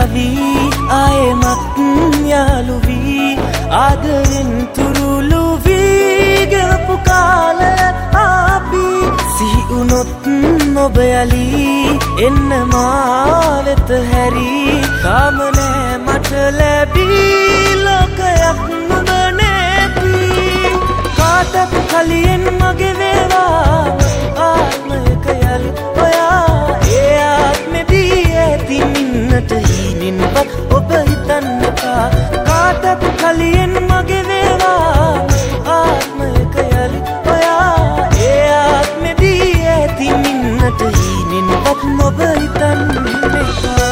තරහවි ආයෙමත් යාළු වී ආදරෙන් තුරුළු වී ගෙවපු කාලය අපි සිහි වුණොත් ඔබ යලි එන්න මා වෙත හැරි කාම නෑ මට ලැබී ලෝකයක් නුඹ නැති කාටත් කලියෙන් මගේ වේවා ආත්මයක යලි ඔයා ඒ ආත්මෙදී ඇති මින්නට හීනින්වත් ඔබ හිතන්න එපා කාටත් කලියෙන් මගේ වේවා ආත්මයක යලි ඔයා ඒ ආත්මෙදී ඇති මින්නට හීනින්වත් ඔබ හිතන්න එපා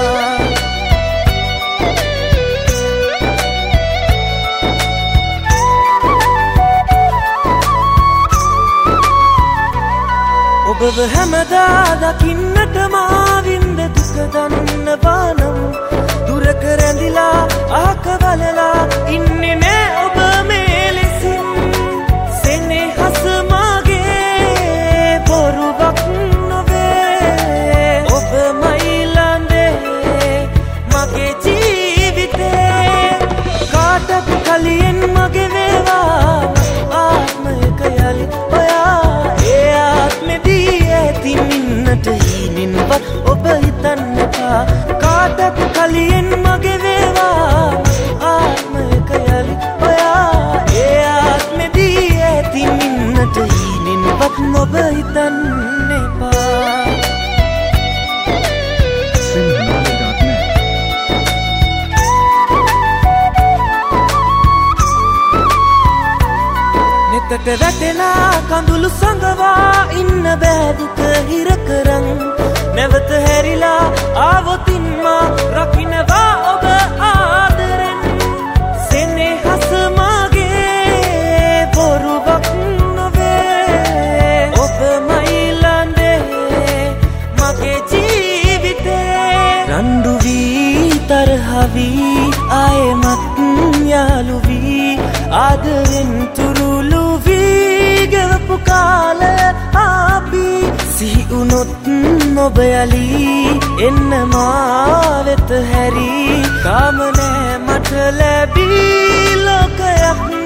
ඔබව හැමදා දකින්නට මාවින්ද දුක දන්නවා නම් දුරක රැඳිලා ආක බලලා ඉන්නේ නෑ ඔබ මේ ලෙසින් සෙනෙහස මගේ බොරුවක් නොවේ ඔබ මයිලන්දේ මගේ ජීවිතේ කාටත් කලියෙන් මගේ වේවා ආත්මයක යලි ඔයා ඒ ආත්මෙදී ඇති මින්නට හීනින්වත් ඔබ හිතන්න එපා කාටත් කලියෙන් මගේ වේවා ආත්මයක යලි ඔයා ඒ ආත්මෙදී ඇති මින්නට හීනින්වත් ඔබ හිතන්න එපා නෙතට වැටෙනා කඳුළු සඟවා ඉන්න බෑ දුක හිර කරන් නැවත හැරිලා ආවොතින් මා රකින්නවා ඔබ ආදරෙන් සෙනෙහස මගේ බොරුවක් නොවේ ඔබ මයිලන්දේ මගේ ජීවිතේ රණ්ඩු වී තරහවි ආයෙමත් යාළු වී ආදරෙන් තුරුළු වී ගෙවපු කාලය අපි සිහි වුණොත් ඔබ යලි එන්න මා වෙත හැරි කාම නෑ මට ලැබී ලෝකයක්